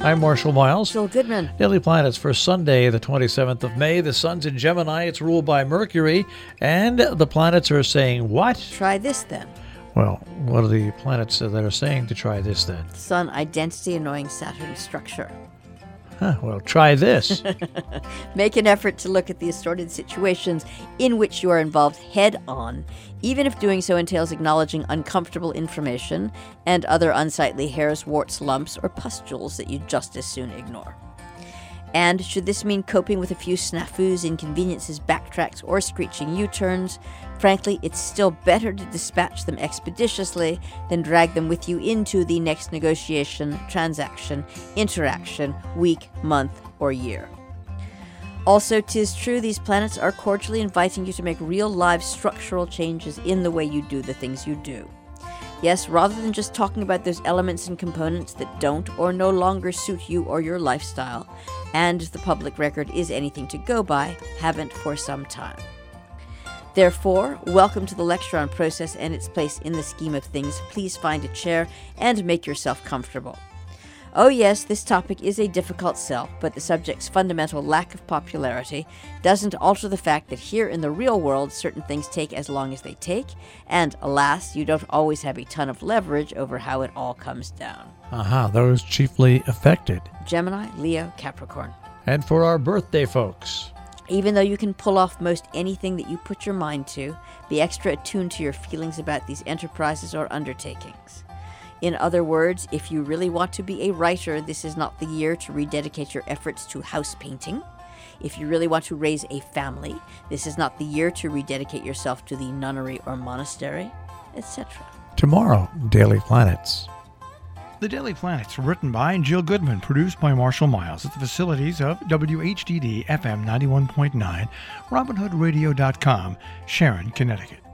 I'm Marshall Miles. Jill Goodman. Daily Planets for Sunday, the 27th of May. The sun's in Gemini. It's ruled by Mercury. And the planets are saying what? Try this then. Well, what are the planets that are saying to try this then? Sun, identity, annoying Saturn, structure. Well, try this. Make an effort to look at the assorted situations in which you are involved head on, even if doing so entails acknowledging uncomfortable information and other unsightly hairs, warts, lumps, or pustules that you'd just as soon ignore. And should this mean coping with a few snafus, inconveniences, backtracks, or screeching U-turns, frankly, it's still better to dispatch them expeditiously than drag them with you into the next negotiation, transaction, interaction, week, month, or year. Also, 'tis true, these planets are cordially inviting you to make real live structural changes in the way you do the things you do. Yes, rather than just talking about those elements and components that don't or no longer suit you or your lifestyle, and the public record is anything to go by, haven't for some time. Therefore, welcome to the lecture on process and its place in the scheme of things. Please find a chair and make yourself comfortable. Oh yes, this topic is a difficult sell, but the subject's fundamental lack of popularity doesn't alter the fact that here in the real world, certain things take as long as they take, and alas, you don't always have a ton of leverage over how it all comes down. Those chiefly affected. Gemini, Leo, Capricorn. And for our birthday folks. Even though you can pull off most anything that you put your mind to, be extra attuned to your feelings about these enterprises or undertakings. In other words, if you really want to be a writer, this is not the year to rededicate your efforts to house painting. If you really want to raise a family, this is not the year to rededicate yourself to the nunnery or monastery, etc. Tomorrow, Daily Planets. The Daily Planets, written by Jill Goodman, produced by Marshall Miles at the facilities of WHDD FM 91.9, RobinHoodRadio.com, Sharon, Connecticut.